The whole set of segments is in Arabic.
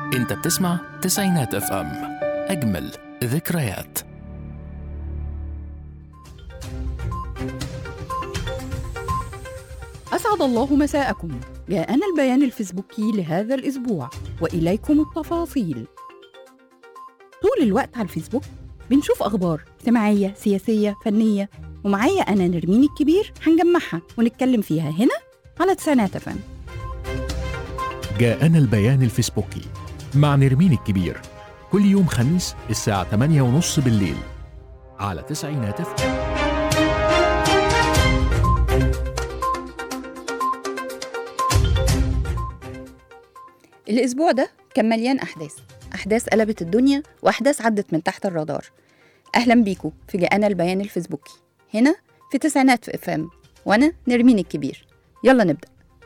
انت بتسمع تسعينات اف ام، اجمل ذكريات. أسعد الله مساءكم. جاءنا البيان الفيسبوكي لهذا الأسبوع وإليكم التفاصيل. طول الوقت على الفيسبوك بنشوف أخبار اجتماعية، سياسية، فنية، ومعايا أنا نرمين الكبير هنجمعها ونتكلم فيها هنا على تسعينات اف ام. جاءنا البيان الفيسبوكي مع نرمين الكبير كل يوم خميس الساعة 8:30 بالليل على تسعينات اف ام. الأسبوع ده كان مليان أحداث قلبت الدنيا وأحداث عدت من تحت الرادار. أهلا بيكم في جاءنا البيان الفيسبوكي هنا في تسعينات اف ام، وأنا نرمين الكبير. يلا نبدأ.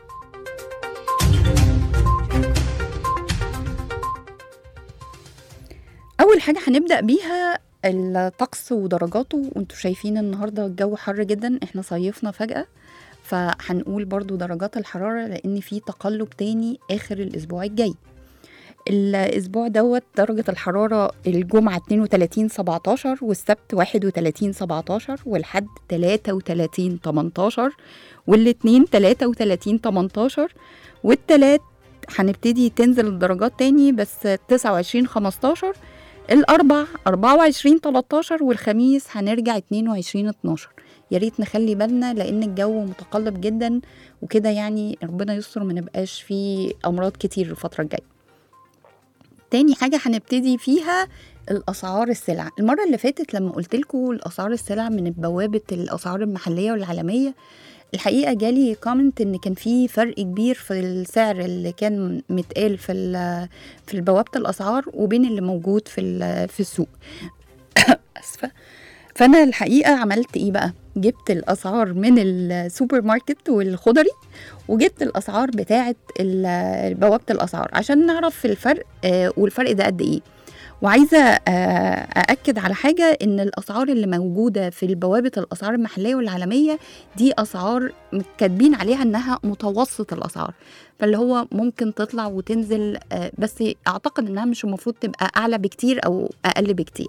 أول حاجة هنبدأ بيها الطقس ودرجاته، وانتوا شايفين النهاردة الجو حر جدا، احنا صيفنا فجأة، فهنقول برضو درجات الحرارة لأن في تقلب تاني آخر الأسبوع الجاي. الأسبوع دوت درجة الحرارة الجمعة 32-17 والسبت 31-17 والحد 33-18 والاثنين 33-18 والتلات هنبتدي تنزل الدرجات تاني بس 29-15، الأربع 24-13 والخميس هنرجع 22-12. يا ريت نخلي بالنا لأن الجو متقلب جدا وكده، يعني ربنا يستر ما نبقاش فيه أمراض كتير الفترة الجاية. تاني حاجة هنبتدي فيها الأسعار السلع. المرة اللي فاتت لما قلت لكم الأسعار السلع من بوابة الأسعار المحلية والعالمية، الحقيقة جالي كومنت إن كان في فرق كبير في السعر اللي كان متقال في بوابة الأسعار وبين اللي موجود في السوق. أسفة. فأنا الحقيقة عملت إيه بقى؟ جبت الأسعار من السوبر ماركت والخضري وجبت الأسعار بتاعة بوابة الأسعار عشان نعرف الفرق، والفرق ده قد إيه. وعايزة أأكد على حاجة، إن الأسعار اللي موجودة في بوابة الأسعار المحلية والعالمية دي أسعار كاتبين عليها إنها متوسط الأسعار، فاللي هو ممكن تطلع وتنزل، بس أعتقد إنها مش المفروض تبقى أعلى بكتير أو أقل بكتير.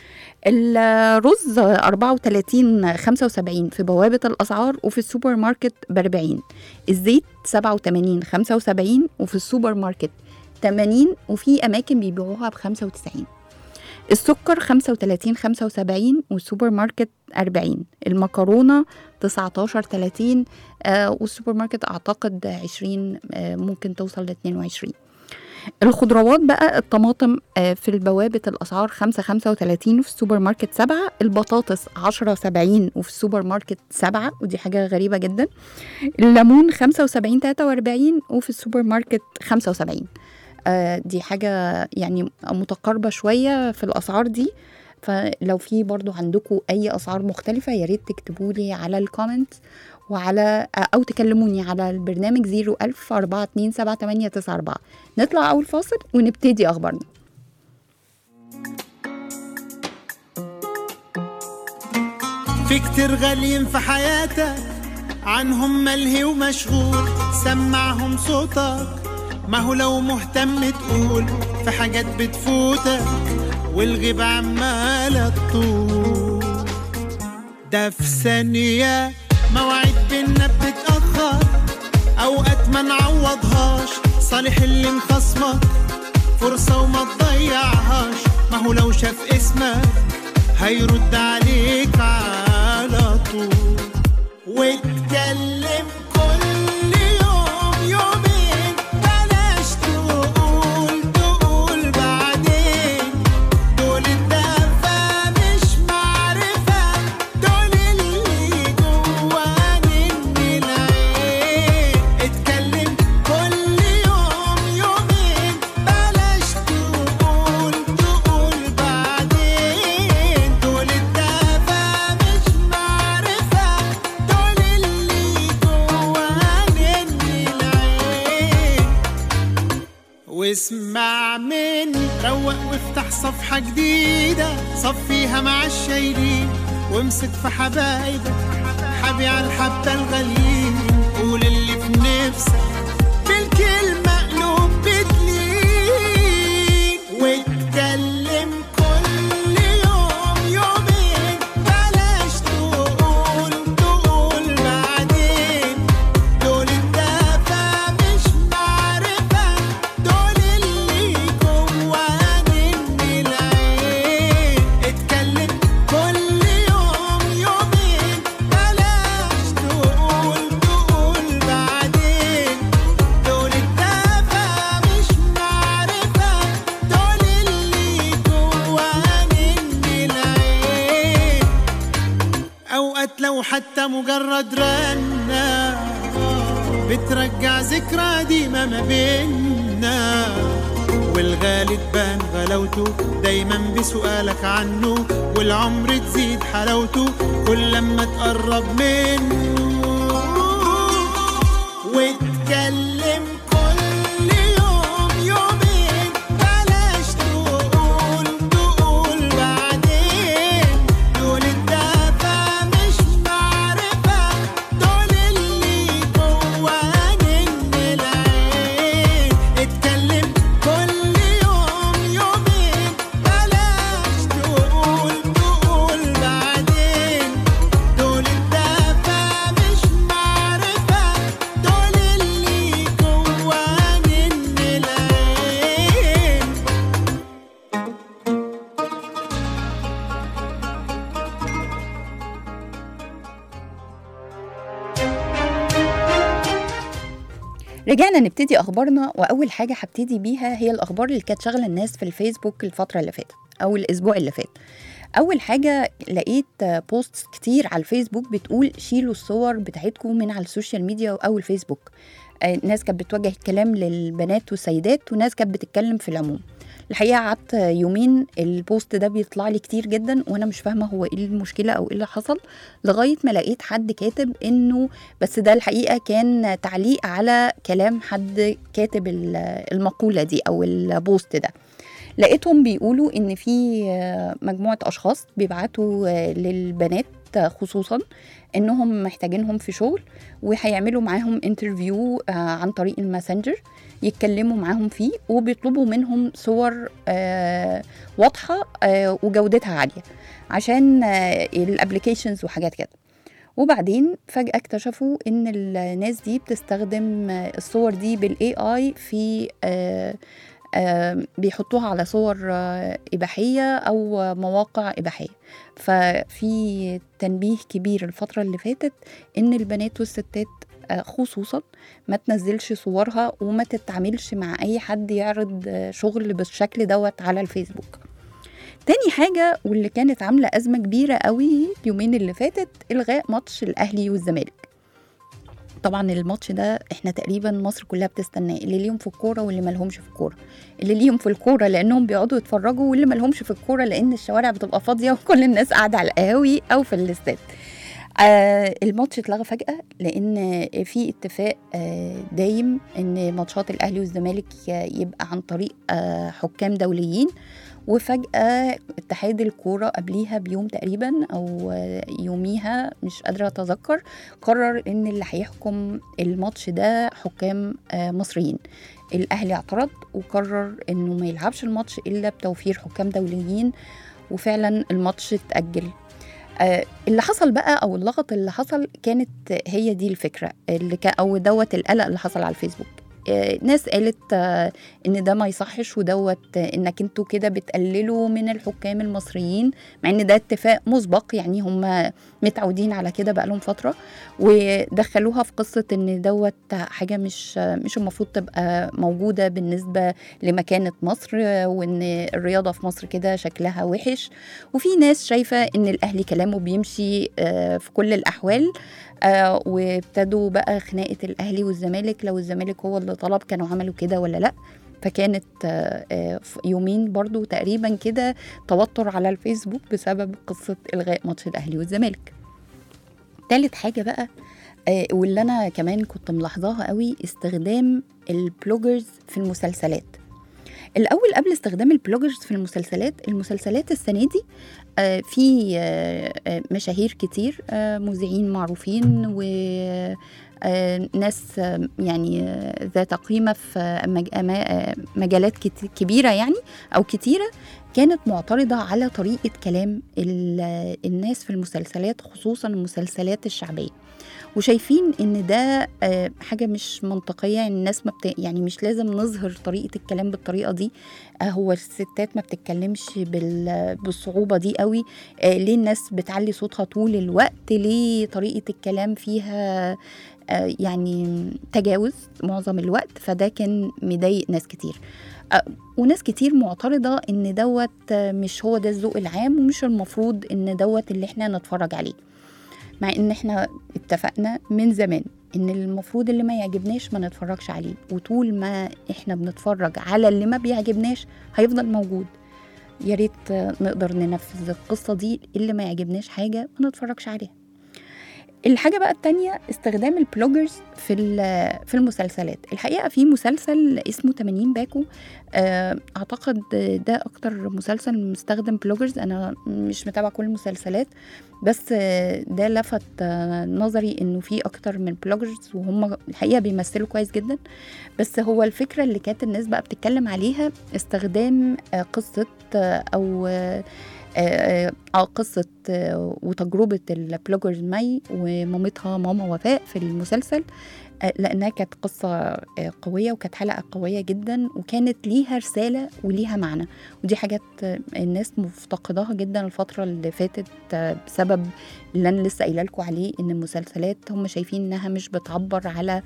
الرز 34.75 في بوابة الأسعار وفي السوبر ماركت ب40. الزيت 87.75 وفي السوبر ماركت 80 وفي أماكن بيبيعوها ب95. السكر 35.75 والسوبر ماركت 40. المكرونة 19.30 والسوبر ماركت أعتقد 20، ممكن توصل ل22. الخضروات بقى الطماطم في البوابة الأسعار 5.35 وفي السوبر ماركت 7. البطاطس 10.70 وفي السوبر ماركت 7، ودي حاجة غريبة جدا. الليمون 75.43 وفي السوبر ماركت 75. دي حاجة يعني متقاربة شوية في الأسعار دي، فلو في برضو عندكم أي أسعار مختلفة يا ريت تكتبولي على الكومنت أو تكلموني على البرنامج 010427894. نطلع أول فاصل ونبتدي أخبارنا. في كتير غاليين في حياتك عنهم ملهي ومشغول، سمعهم صوتك، ما هو لو مهتم تقول في حاجات بتفوتك والغيب عمالة تطول. ده في ثانية مواعيد بينا بتتأخر، أوقات ما نعوضهاش، صالح اللي مخصمك فرصة وما تضيعهاش، ما هو لو شاف اسمك هيرد عليك على طول. واتكلم كل يوم يومين، بلاش تقول بعدين، دول الدفا مش معرفة، دول اللي جواني من العين. اتكلم كل يوم يومين، بلاش تقول بعدين، دول الدفا مش معرفة، دول اللي جواني من العين. واسمع مني، روق وافتح صفحة جديدة، صفيها مع الشايلين وامسك في حبايبك، حبي على الحبة الغاليين، قول اللي في نفسك بالكلمة قلوب بتلين. مجرد رنة بترجع ذكرى ديما ما بينا، والغالي تبان غلاوته دايما بسؤالك عنه، والعمر تزيد حلاوته كل لما تقرب منه. واتكلم كل يوم يومين، بلاش تقول بعدين، دول الدافع مش معرفة، دول اللي جوانين العين. اتكلم كل يوم يومين، بلاش تقول بعدين، دول الدافع مش معرفة، دول اللي جوانين العين. رجعنا نبتدي أخبارنا، وأول حاجة هبتدي بيها هي الأخبار اللي كانت شغلة الناس في الفيسبوك الفترة اللي فاتت أو الأسبوع اللي فات. أول حاجة لقيت بوست كتير على الفيسبوك بتقول شيلوا الصور بتاعتكم من على السوشيال ميديا أو الفيسبوك. ناس كانت بتوجه الكلام للبنات والسيدات، وناس كانت بتتكلم في العموم. الحقيقة قعدت يومين البوست ده بيطلع لي كتير جدا، وأنا مش فاهمة هو إيه المشكلة أو إيه اللي حصل، لغاية ما لقيت حد كاتب إنه بس ده الحقيقة كان تعليق على كلام حد كاتب المقولة دي أو البوست ده. لقيتهم بيقولوا إن في مجموعة أشخاص بيبعتوا للبنات خصوصا إنهم محتاجينهم في شغل، وهيعملوا معاهم انترفيو عن طريق الماسنجر يتكلموا معاهم فيه، وبيطلبوا منهم صور واضحة وجودتها عالية عشان الابليكيشنز وحاجات كده. وبعدين فجأة اكتشفوا إن الناس دي بتستخدم الصور دي بالAI في بيحطوها على صور إباحية أو مواقع إباحية. ففي تنبيه كبير الفترة اللي فاتت إن البنات والستات خصوصا ما تنزلش صورها وما تتعاملش مع أي حد يعرض شغل بالشكل دوت على الفيسبوك. تاني حاجة واللي كانت عاملة أزمة كبيرة قوي اليومين اللي فاتت إلغاء ماتش الأهلي والزمالك. طبعا الماتش ده احنا تقريبا مصر كلها بتستناه، اللي ليهم في الكوره واللي ما لهمش في الكوره، اللي ليهم في الكوره لانهم بيقعدوا يتفرجوا، واللي ما لهمش في الكوره لان الشوارع بتبقى فاضيه وكل الناس قاعده على القهاوي او في الاستاد. الماتش اتلغى فجأة لأن في اتفاق دايم إن ماتشات الأهلي والزمالك يبقى عن طريق حكام دوليين. وفجأة اتحاد الكورة قبليها بيوم تقريبا أو يوميها مش قادرة أتذكر قرر إن اللي هيحكم الماتش ده حكام مصريين. الأهلي اعترض وقرر إنه ما يلعبش الماتش إلا بتوفير حكام دوليين، وفعلا الماتش اتأجل. اللي حصل بقى أو اللغط اللي حصل كانت هي دي الفكرة اللي أو دوت القلق اللي حصل على الفيسبوك. ناس قالت ان ده ما يصحش ودوت انك انتوا كده بتقللوا من الحكام المصريين، مع ان ده اتفاق مسبق، يعني هم متعودين على كده بقالهم فترة، ودخلوها في قصة ان دوت حاجة مش المفروض تبقى موجودة بالنسبة لمكانة مصر، وان الرياضة في مصر كده شكلها وحش. وفي ناس شايفة ان الاهلي كلامه بيمشي في كل الاحوال، وابتدوا بقى خناقة الأهلي والزمالك، لو الزمالك هو اللي طلب كانوا عملوا كده ولا لأ. فكانت يومين برضو تقريبا كده توتر على الفيسبوك بسبب قصة إلغاء ماتش الأهلي والزمالك. ثالث حاجة بقى واللي أنا كمان كنت ملاحظاها قوي، استخدام البلوجرز في المسلسلات. الأول قبل استخدام البلوجرز في المسلسلات السنة دي في مشاهير كتير، مذيعين معروفين وناس يعني ذات قيمة في مجالات كبيرة يعني أو كتيرة، كانت معترضة على طريقة كلام الناس في المسلسلات، خصوصا المسلسلات الشعبية، وشايفين ان ده حاجة مش منطقية. الناس يعني مش لازم نظهر طريقة الكلام بالطريقة دي. هو الستات ما بتتكلمش بالصعوبة دي قوي، ليه الناس بتعلي صوتها طول الوقت؟ ليه طريقة الكلام فيها يعني تجاوز معظم الوقت؟ فده كان مضايق ناس كتير، وناس كتير معترضة ان دوت مش هو ده الذوق العام، ومش المفروض ان دوت اللي احنا نتفرج عليه. مع ان احنا اتفقنا من زمان ان المفروض اللي ما يعجبناش ما نتفرجش عليه، وطول ما احنا بنتفرج على اللي ما بيعجبناش هيفضل موجود. يا ريت نقدر ننفذ القصة دي، اللي ما يعجبناش حاجة ما نتفرجش عليها. الحاجة بقى التانية استخدام البلوجرز في المسلسلات. الحقيقة في مسلسل اسمه 80 باكو، أعتقد ده أكتر مسلسل مستخدم بلوجرز. أنا مش متابعة كل المسلسلات، بس ده لفت نظري إنه في أكتر من بلوجرز، وهم الحقيقة بيمثلوا كويس جدا. بس هو الفكرة اللي كانت الناس بقى بتتكلم عليها استخدام قصة أو قصة وتجربة البلوجرز مي ومامتها ماما وفاء في المسلسل، لأنها كانت قصة قوية وكانت حلقة قوية جدا وكانت ليها رسالة وليها معنى. ودي حاجات الناس مفتقداها جدا الفترة اللي فاتت بسبب اللي أنا لسه قايله لكم عليه، إن المسلسلات هم شايفين إنها مش بتعبر على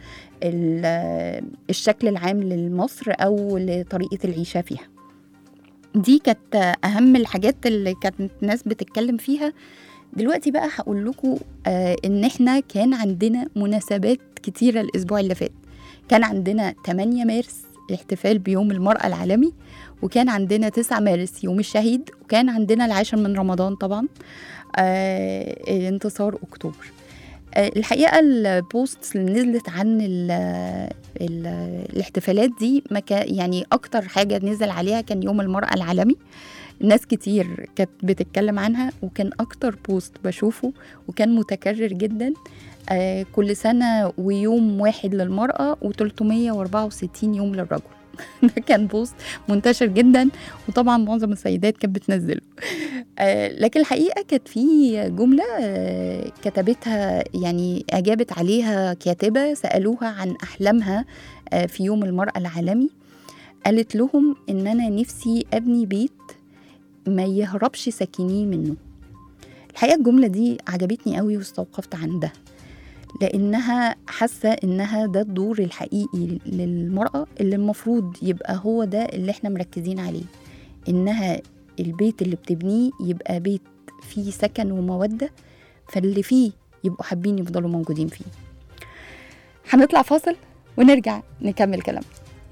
الشكل العام لمصر أو لطريقة العيشة فيها. دي كانت أهم الحاجات اللي كانت الناس بتتكلم فيها. دلوقتي بقى هقول لكم إن إحنا كان عندنا مناسبات كتيرة الأسبوع اللي فات. كان عندنا 8 مارس احتفال بيوم المرأة العالمي، وكان عندنا 9 مارس يوم الشهيد، وكان عندنا العاشر من رمضان طبعا انتصار أكتوبر. الحقيقة البوستس اللي نزلت عن الاحتفالات دي يعني أكتر حاجة نزل عليها كان يوم المرأة العالمي. ناس كتير كانت بتتكلم عنها، وكان أكتر بوست بشوفه وكان متكرر جدا كل سنة ويوم واحد للمرأة و364 يوم للرجل. ده كان بوست منتشر جدا، وطبعا معظم السيدات كانت بتنزله. لكن الحقيقة كانت في جملة كتبتها، يعني أجابت عليها كاتبة سألوها عن أحلامها في يوم المرأة العالمي. قالت لهم إن أنا نفسي أبني بيت ما يهربش ساكنين منه. الحقيقة الجملة دي عجبتني قوي واستوقفت عندها، لأنها حاسة إنها ده الدور الحقيقي للمرأة اللي المفروض يبقى هو ده اللي احنا مركزين عليه، إنها البيت اللي بتبنيه يبقى بيت فيه سكن ومودة، فاللي فيه يبقوا حابين يفضلوا موجودين فيه. هنطلع فاصل ونرجع نكمل كلام.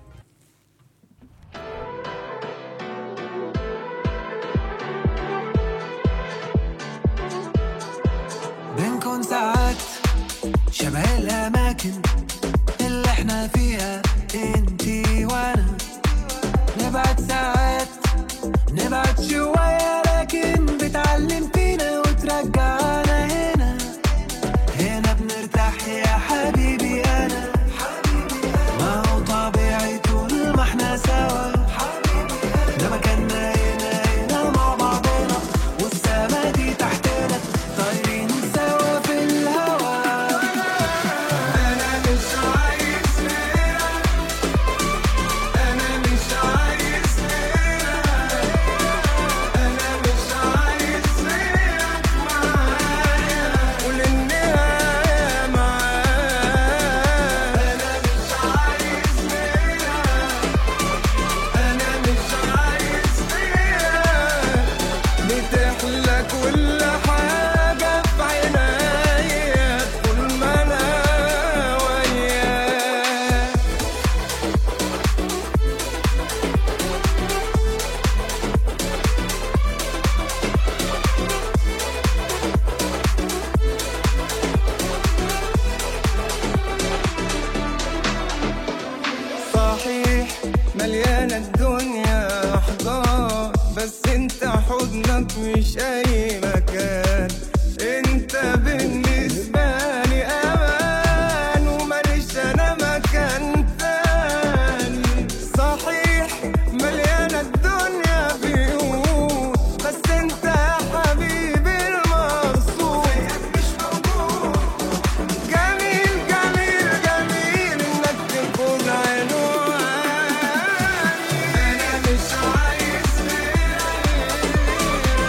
بنكون ساعات شبه الأماكن اللي احنا فيها انتي وانا، نبعد ساعات نبعد شوية، لكن بتعلم فينا وترجعنا هنا. هنا بنرتاح يا حبيبي أنا، ما هو طبيعي طول ما احنا سوا. ده مكاننا هنا مع بعضنا، والسما دي تحتنا طايرين سوا في الهوا. أنا مش عايز غيرك، أنا مش عايز غيرك، أنا مش عايز غيرك معايا وللنهاية معايا. أنا مش عايز غيرك، أنا مش عايز غيرك، بتحلى كل حاجة في عنايا طول ما أنا وياك. صحيح مليانة الدنيا أحضان، بس انت حضنك مش أي مكان. انت بالنسبة لي أمان، وماليش أنا مكان تاني. صحيح مليانة الدنيا بيوت، بس انت يا حبيبي المقصود زيك مش موجود. جميل جميل جميل انك تكون عنواني. انا مش عايز غيرك،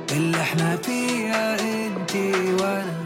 اللي احنا فيها انتي وانا.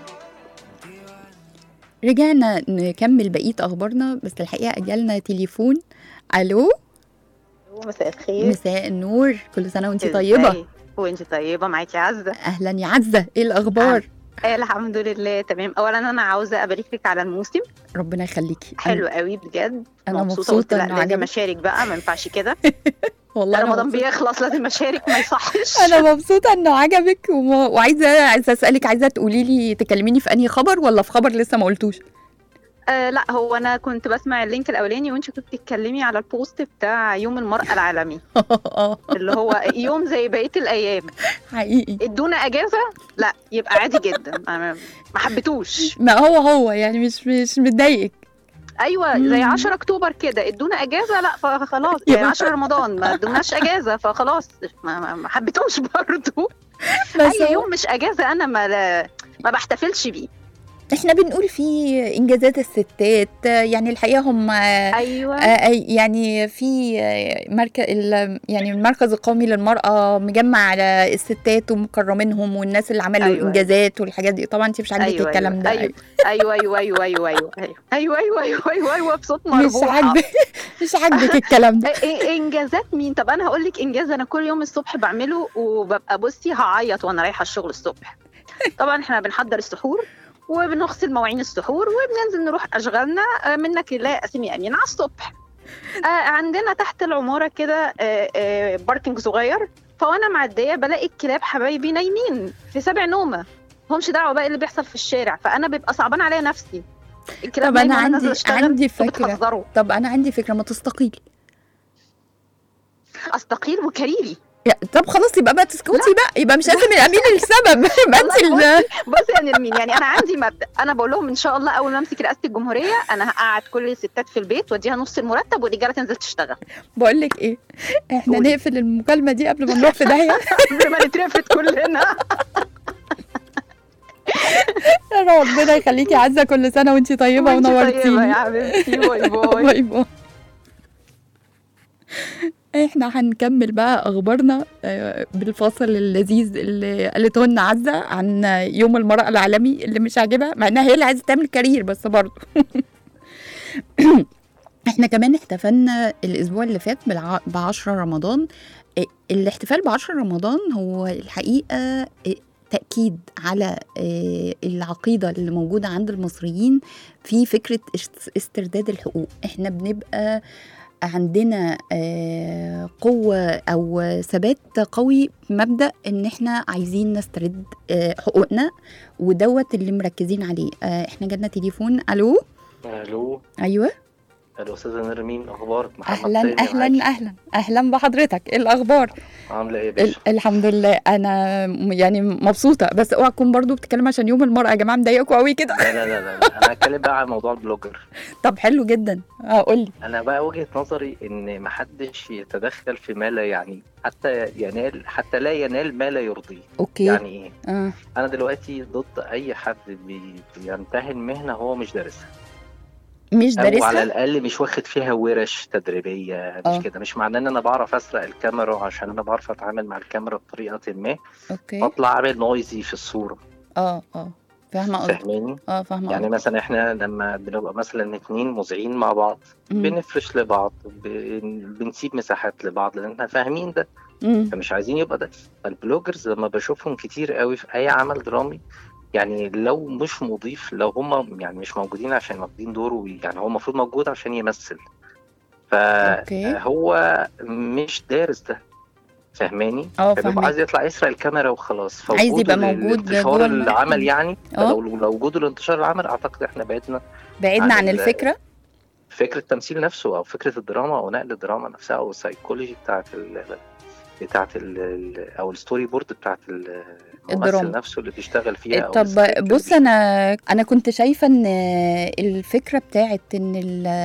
رجعنا نكمل بقية أخبارنا، بس الحقيقة جالنا تليفون. ألو، مساء الخير. مساء النور، كل سنة وانتي طيبة. وانتي طيبة، معاكي عزة. أهلا يا عزة، إيه الأخبار؟ الحمد لله تمام. أولا أنا عاوزة أبارك لك على الموسم، ربنا يخليكي. حلو قوي بجد. أنا مبسوطة لا إنه لازم عجبك. أشارك بقى، ما ينفعش كده. والله رمضان بيخلص لازم أشارك، ما يصحش. أنا مبسوطة إنه عجبك وعايزة أسألك، عايزة تقولي لي تكلميني في أنهي خبر ولا في خبر لسه ما قلتوش؟ لا هو أنا كنت بسمع اللينك الأولاني وانتي كنت بتتكلمي على البوست بتاع يوم المرأة العالمي. اللي هو يوم زي بقية الأيام. حقيقي. ادونا أجازة؟ لا يبقى عادي جدا. ما حبيتوش. ما هو يعني مش متضايقك. ايوه زي 10 اكتوبر كده ادونا اجازه، لا فخلاص يعني 10 رمضان ما ادوناش اجازه فخلاص ما حبيتوش برضو. اي يوم مش اجازه انا ما بحتفلش بيه. احنا بنقول فيه انجازات الستات، يعني الحقيقه هم ايوه يعني في يعني المركز القومي للمراه مجمع على الستات ومكرمينهم والناس اللي عملوا أيوة. انجازات والحاجات دي. طبعا انت مش عاجبك أيوة الكلام ده. ايوه ايوه ايوه ايوه ايوه ايوه ايوه ايوه ايوه ايوه ايوه بصوت مربوع. مش عاجبك الكلام ده. انجازات مين؟ طب انا هقول لك انجاز انا كل يوم الصبح بعمله وببقى بصي هعيط وانا رايحه الشغل الصبح. طبعا احنا بنحضر السحور وبنغسل مواعين السحور وبننزل نروح أشغالنا. منك لا أسمي أمين على الصبح. عندنا تحت العمارة كده باركنج صغير، فوانا معدية بلاقي الكلاب حبايبي نايمين في 7 نومة، همش دعوة بقى اللي بيحصل في الشارع، فأنا بيبقى صعبان عليا نفسي. الكلاب طب أنا عندي فكرة. طب أنا عندي فكرة، ما تستقيلي. أستقيل وكاريري. طب خلاص يبقى تسكتي بقى، يبقى مش لازم الامين السبب. بصي يا نرمين، يعني انا عندي مبدا، انا بقول لهم ان شاء الله اول ما امسك رئاسه الجمهوريه انا هقعد كل الستات في البيت واديها نص المرتب والرجاله تنزل تشتغل. بقول لك ايه، احنا نقفل المكالمه دي قبل ما نروح في داهيه. قبل ما نترفد كلنا. ربنا يخليكي عزه، كل سنه وانتي طيبه ونورتيني. طيبه يا حبيبتي، باي باي. باي باي. احنا هنكمل بقى اخبارنا بالفاصل اللذيذ اللي قالته لنا عزه عن يوم المرأة العالمي اللي مش عاجبها، مع انها هي اللي عايزه تعمل كارير بس برضه. احنا كمان احتفلنا الاسبوع اللي فات ب10 رمضان. الاحتفال ب10 رمضان هو الحقيقه تأكيد على العقيدة اللي موجودة عند المصريين في فكرة استرداد الحقوق. احنا بنبقى عندنا قوة أو ثبات قوي في مبدأ إن إحنا عايزين نسترد حقوقنا، ودوت اللي مركزين عليه. إحنا جالنا تليفون. ألو. أيوة الأستاذة نرمين، أخبارك؟ محمد أهلا بحضرتك. إيه الأخبار؟ عاملة إيه يا باشا؟ الحمد لله، أنا يعني مبسوطة، بس اوعى تكون برضو بتتكلم عشان يوم المرأة يا جماعة، مضايقكوا قوي كده. لا أنا هتكلم بقى عن موضوع البلوجر. طب حلو جدا، قولي. أنا بقى وجهة نظري إن محدش يتدخل في ما لا يعني، حتى لا ينال ما لا يرضيه. أوكي. يعني إيه؟ أنا دلوقتي ضد أي حد بيمتهن مهنة هو مش دارسها، أو على الأقل مش واخد فيها ورش تدريبية. مش كده، مش معناه إن أنا بعرف أسرق الكاميرا عشان أنا بعرف أتعامل مع الكاميرا بطريقة ما. أوكي. أطلع أعمل نويزي في الصورة. فاهمة قصدك. فاهماني؟ فاهمة. يعني مثلا إحنا لما بنبقى مثلا 2 مذيعين مع بعض بنفرش لبعض، بنسيب مساحات لبعض لأن إحنا فاهمين ده. فمش عايزين يبقى ده. البلوجرز لما بشوفهم كتير قوي في أي عمل درامي، يعني لو مش مضيف، لو هم يعني مش موجودين عشان واخدين دوره، يعني هو المفروض موجود عشان يمثل، فهو مش دارس ده. فاهماني؟ فبيبقى عايز يطلع يسرق الكاميرا وخلاص، عايز يبقى موجود جوه العمل. يعني لو وجوده لانتشار العمل، اعتقد احنا بعدنا عن الفكره، فكره التمثيل نفسه، او فكره الدراما، او نقل الدراما نفسها، او السايكولوجي بتاعت او الستوري بورد بتاعت الممثل نفسه اللي بيشتغل فيها. طب بص، انا كنت شايفه ان الفكره بتاعت ان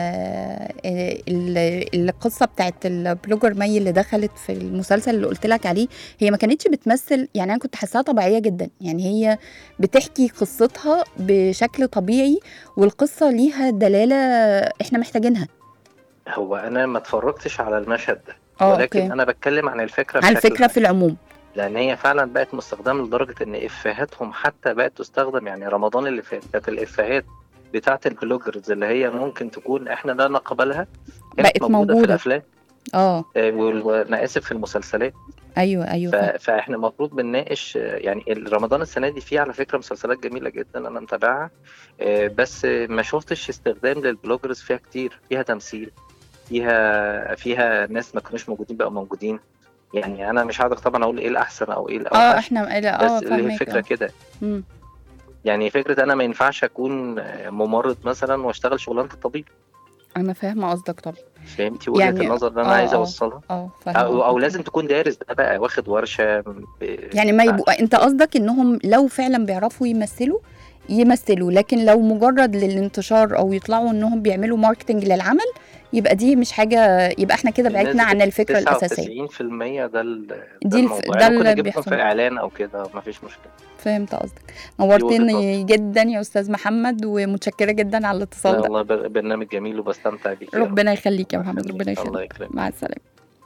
القصه بتاعت البلوجر مي اللي دخلت في المسلسل اللي قلت لك عليه، هي ما كانتش بتمثل، يعني انا كنت حاساها طبيعيه جدا. يعني هي بتحكي قصتها بشكل طبيعي، والقصه ليها دلاله احنا محتاجينها. هو انا ما اتفرجتش على المشهد ده، ولكن أنا بتكلم عن الفكره في العموم. لان هي فعلا بقت مستخدمه لدرجه ان افهاتهم حتى بقت تستخدم. يعني رمضان اللي فات كانت الافيهات بتاعه البلوجرز اللي هي ممكن تكون احنا لا نقبلها كانت بقت موجوده في موجودة. الافلام، وانا اسف، في المسلسلات. ايوه فاحنا المفروض بنناقش يعني رمضان السنه دي فيه على فكره مسلسلات جميله جدا انا متابعها، بس ما شفتش استخدام للبلوجرز فيها كتير، فيها تمثيل، فيها ناس ما كانوش موجودين بقوا موجودين. يعني انا مش هقدر طبعا اقول ايه الاحسن او ايه الاوحش، احنا بس اللي هي فاهمك. الفكره كده. يعني فكره انا ما ينفعش اكون ممرض مثلا واشتغل شغلانه الطبيب. انا فاهمه قصدك طبعا. فهمتي وجهه يعني النظر اللي انا عايز اوصلها؟ فاهمه. او لازم تكون دارس ده بقى، واخد ورشه يعني ما يبقى انت قصدك انهم لو فعلا بيعرفوا يمثلوا، لكن لو مجرد للانتشار او يطلعوا انهم بيعملوا ماركتنج للعمل، يبقى دي مش حاجه، يبقى احنا كده بعدنا عن الفكره الاساسيه. 99% ده دي الموضوع. ده ممكن اللي اجيب لكم في بيحصل. اعلان او كده، مفيش مشكله. فهمت قصدك. نورتني جدا يا استاذ محمد، ومتشكره جدا على الاتصال ده. والله برنامج جميل وبستمتع بيه. ربنا يخليك يا محمد، ربنا يخليك. الله يكرمك. مع السلامه.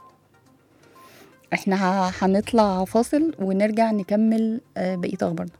احنا هنطلع فاصل ونرجع نكمل بقيه اخبارنا.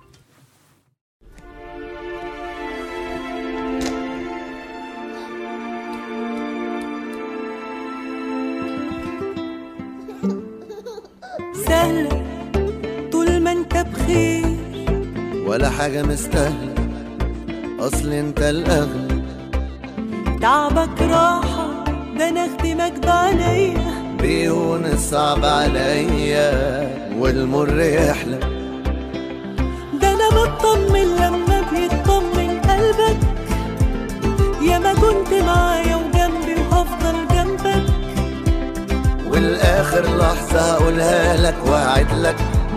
سهلة طول ما انت بخير، ولا حاجة مستاهلة، أصل انت الأغلى. تعبك راحة، ده انا اخدمك بعليا، بيهون الصعب عليا والمر يحلى. ده انا بطمن لما بيطمن قلبك، يا ما كنت معايا وجنبي وهفضل جنبك، والآخر لحظة هقولها لك وأعد لك،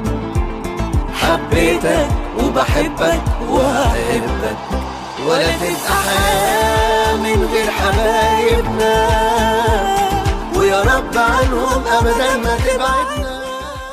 حبيتك وبحبك وهحبك، ولا تبقى حياة من غير حبايبنا، ويا رب عنهم أبدا ما تبعدنا.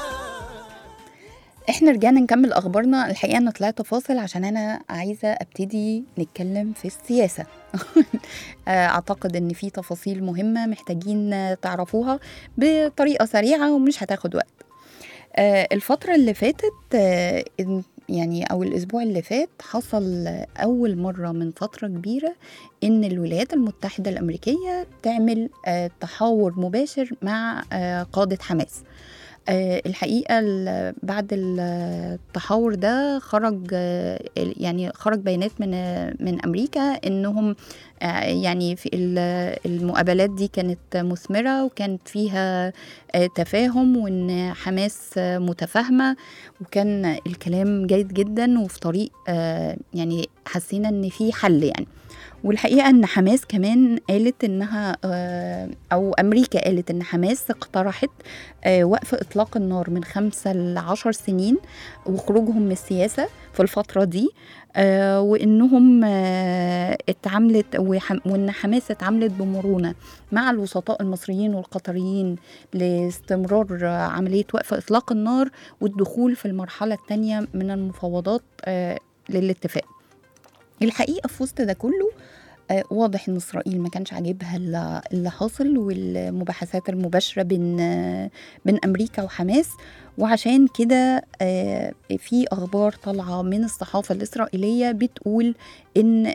احنا رجعنا نكمل اخبارنا. الحقيقه انا طلعت فاصل عشان انا عايزه ابتدي نتكلم في السياسه. اعتقد ان في تفاصيل مهمه محتاجين تعرفوها بطريقه سريعه ومش هتاخد وقت. الفتره اللي فاتت يعني او الاسبوع اللي فات حصل اول مره من فتره كبيره ان الولايات المتحده الامريكيه تعمل تحاور مباشر مع قاده حماس. الحقيقة بعد التحاور ده خرج بيانات من أمريكا إنهم يعني في المقابلات دي كانت مثمرة وكانت فيها تفاهم، وإن حماس متفاهمة، وكان الكلام جيد جدا وفي طريق يعني حسينا إن في حل يعني. والحقيقة أن حماس كمان قالت إنها أو أمريكا قالت إن حماس اقترحت وقف إطلاق النار من 5 ل10 سنين وخروجهم من السياسة في الفترة دي، وإنهم اتعاملت وإن حماس اتعاملت بمرونة مع الوسطاء المصريين والقطريين لاستمرار عملية وقف إطلاق النار والدخول في المرحلة الثانية من المفاوضات للاتفاق. الحقيقة في وسط ده كله واضح ان اسرائيل ما كانش عاجبها اللي حاصل والمباحثات المباشره بين امريكا وحماس، وعشان كده في اخبار طالعه من الصحافه الاسرائيليه بتقول ان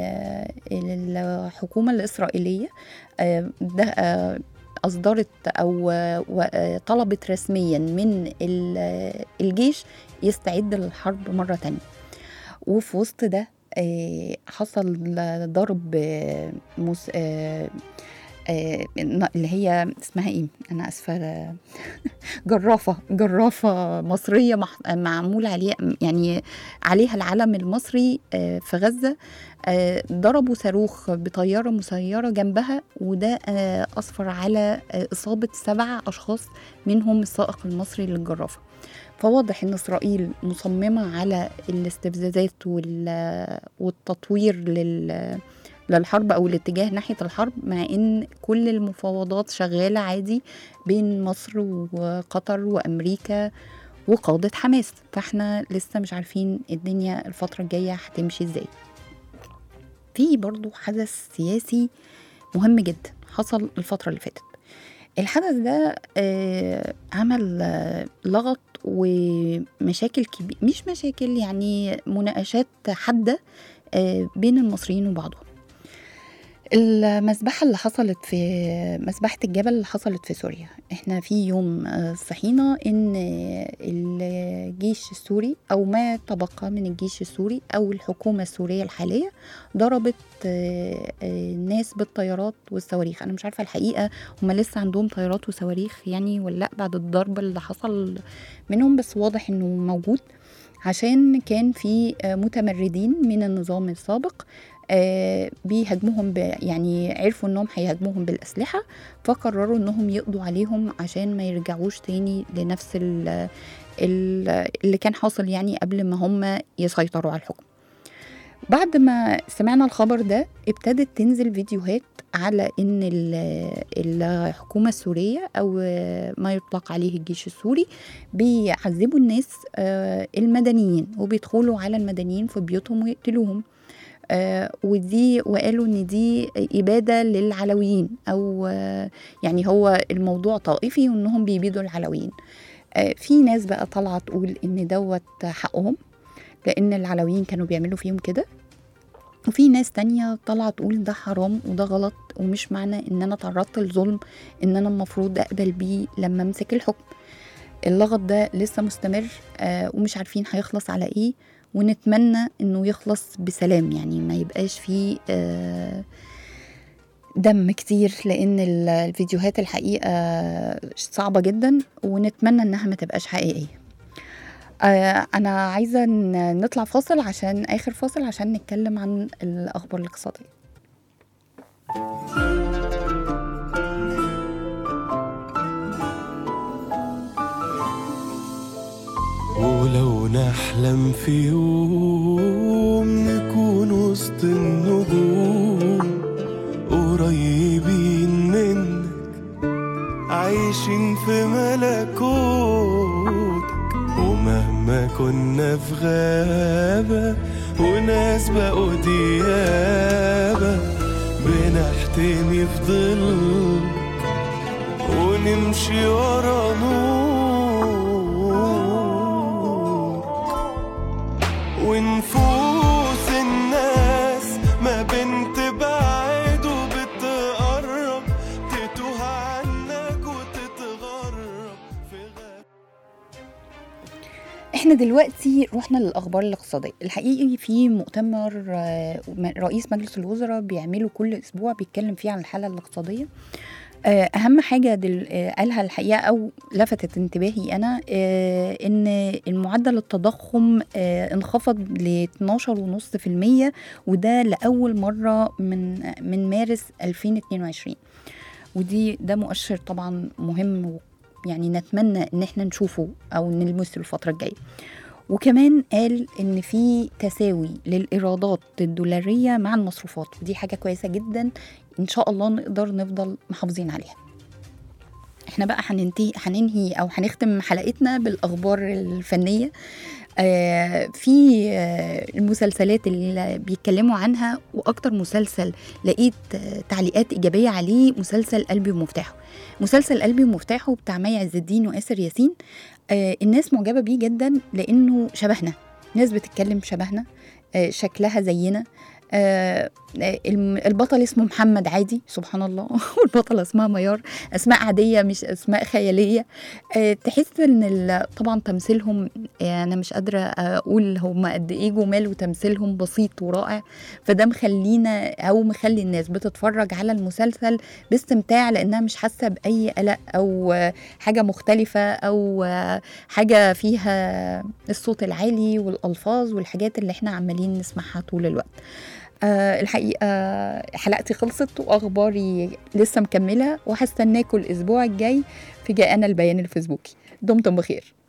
الحكومه الاسرائيليه اصدرت او طلبت رسميا من الجيش يستعد للحرب مره تانية. وفي وسط ده حصل ضرب اللي هي اسمها ايه، انا اسفه، جرافه مصريه معمول عليها يعني عليها العلم المصري في غزه. ضربوا صاروخ بطياره مسيره جنبها، وده اسفر على اصابه 7 أشخاص منهم السائق المصري للجرافه. فواضح ان اسرائيل مصممه على الاستفزازات والتطوير للحرب او الاتجاه ناحيه الحرب، مع ان كل المفاوضات شغاله عادي بين مصر وقطر وامريكا وقاده حماس. فاحنا لسه مش عارفين الدنيا الفتره الجايه هتمشي ازاي. في برضو حدث سياسي مهم جدا حصل الفتره اللي فاتت، الحدث ده عمل لغط ومشاكل كبيرة، مش مشاكل يعني مناقشات حادة بين المصريين وبعضهم. المذبحة اللي حصلت في مذبحة الجبل اللي حصلت في سوريا، احنا في يوم صحينا ان الجيش السوري او ما تبقى من الجيش السوري او الحكومة السورية الحالية ضربت الناس بالطيارات والصواريخ. انا مش عارفة الحقيقة هم لسه عندهم طيارات وصواريخ يعني ولا لا بعد الضرب اللي حصل منهم، بس واضح انه موجود عشان كان في متمردين من النظام السابق بيهاجموهم يعني عرفوا انهم هيهاجموهم بالاسلحه، فقرروا انهم يقضوا عليهم عشان ما يرجعوش تاني لنفس اللي كان حاصل يعني قبل ما هم يسيطروا على الحكم. بعد ما سمعنا الخبر ده ابتدت تنزل فيديوهات على ان الحكومه السوريه او ما يطلق عليه الجيش السوري بيعذبوا الناس المدنيين وبيدخلوا على المدنيين في بيوتهم ويقتلوهم. ودي وقالوا ان دي إبادة للعلويين او يعني هو الموضوع طائفي وانهم بيبيدوا العلويين. في ناس بقى طالعه تقول ان دوت حقهم لان العلويين كانوا بيعملوا فيهم كده، وفي ناس تانية طالعه تقول ده حرام وده غلط ومش معنى ان انا تعرضت لظلم ان انا المفروض اقبل بيه لما امسك الحكم. اللغط ده لسه مستمر ومش عارفين هيخلص على ايه، ونتمنى انه يخلص بسلام يعني ما يبقاش فيه دم كتير، لان الفيديوهات الحقيقة صعبة جدا ونتمنى انها ما تبقاش حقيقية. انا عايزة نطلع فاصل عشان اخر فاصل عشان نتكلم عن الاخبار الاقتصادية. ولو نحلم في يوم نكون وسط النجوم قريبين منك عايشين في ملكوتك، ومهما كنا في غابة وناس بقوا ديابة بنحتمي في ظلك ونمشي ورا نور ونفوس الناس ما بنت بعيد وبتقرب تتوه عنك وتتغرب في غاب. احنا دلوقتي رحنا للأخبار الاقتصادية. الحقيقي في مؤتمر رئيس مجلس الوزراء بيعمله كل أسبوع بيتكلم فيه عن الحالة الاقتصادية. أهم حاجة قالها الحقيقة أو لفتت انتباهي أنا إن المعدل التضخم انخفض ل 12.5%، وده لأول مرة من مارس 2022، ده مؤشر طبعا مهم يعني نتمنى إن احنا نشوفه أو نلمسه الفترة الجاية. وكمان قال إن في تساوي للإيرادات الدولارية مع المصروفات، ودي حاجة كويسة جدا إن شاء الله نقدر نفضل محافظين عليها. احنا بقى هننهي أو هنختم حلقتنا بالأخبار الفنية. في المسلسلات اللي بيتكلموا عنها، وأكتر مسلسل لقيت تعليقات إيجابية عليه مسلسل قلبي ومفتاحه. مسلسل قلبي ومفتاحه بتاع مي عز الدين وآسر ياسين، الناس معجبة بيه جدا لأنه شبهنا، ناس بتتكلم شبهنا، شكلها زينا. البطل اسمه محمد عادي سبحان الله والبطلة اسمها ميار، أسماء عادية مش أسماء خيالية. تحس إن طبعا تمثيلهم أنا مش قادرة أقول هم قد إيه جمال، وتمثيلهم بسيط ورائع، فده مخلينا أو مخلي الناس بتتفرج على المسلسل باستمتاع لأنها مش حاسة بأي قلق أو حاجة مختلفة أو حاجة فيها الصوت العالي والألفاظ والحاجات اللي احنا عمالين نسمعها طول الوقت. الحقيقة حلقتي خلصت وأخباري لسه مكملة، وهستناكم الأسبوع الجاي في جاءنا البيان الفيسبوكي. دمتم بخير.